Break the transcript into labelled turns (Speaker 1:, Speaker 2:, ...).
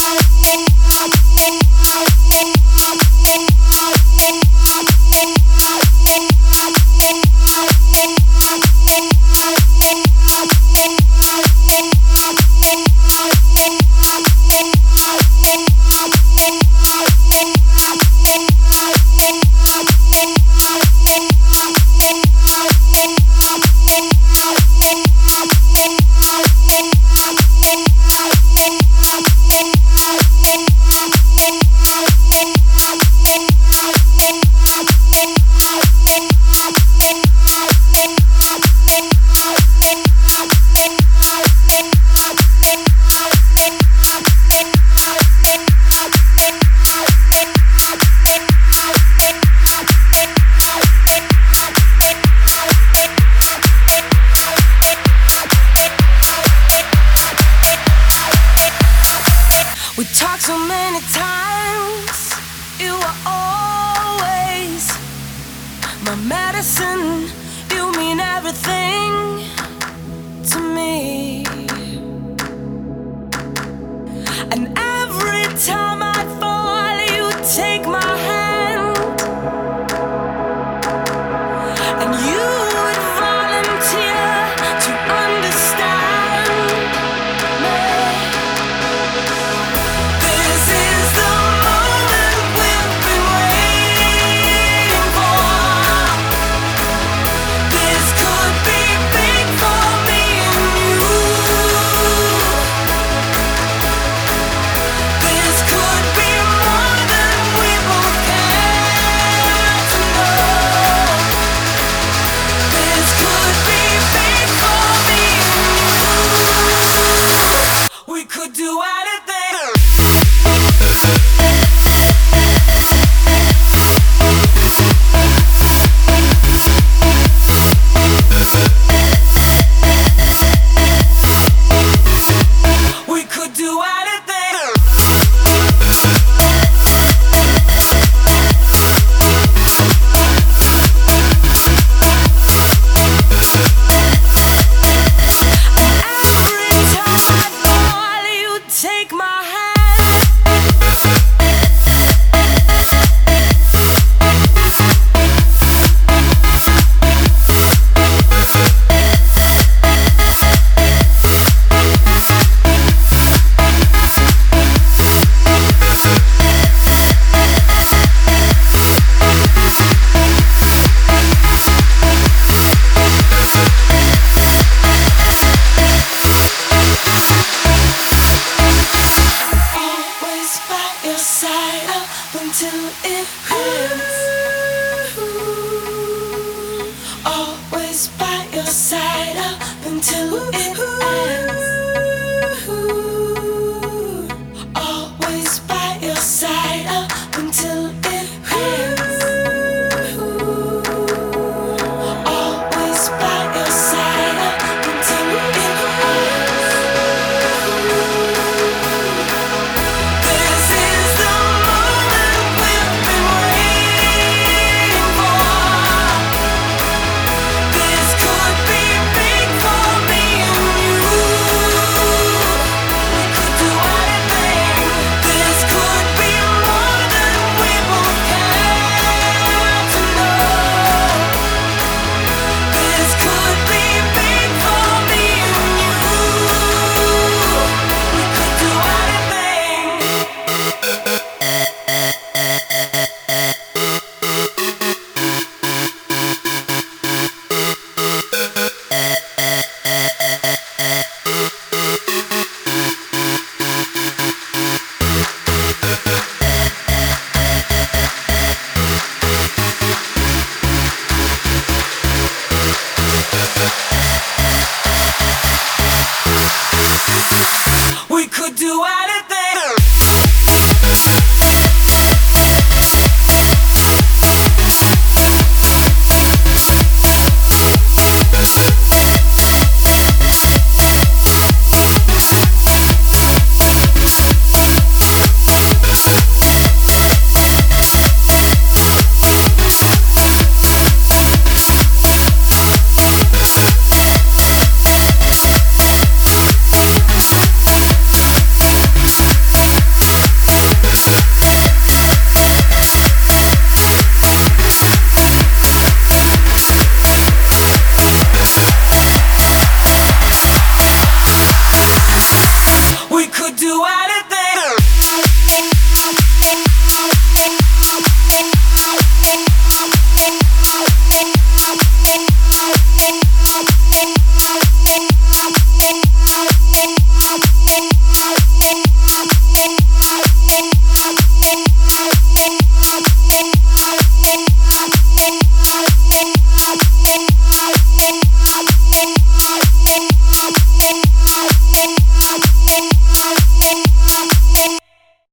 Speaker 1: We talked so many times. You were always my medicine. You mean everything to me. And every time I fall, you take my hand, and you would volunteer to understand me. This is the moment we've been waiting for. This could be big for me and you. This could be more than we both care to know. This could be big for me and you. We could do anything. We could do anything. Every time I fall, you take my hand. Always by your side up until it ends.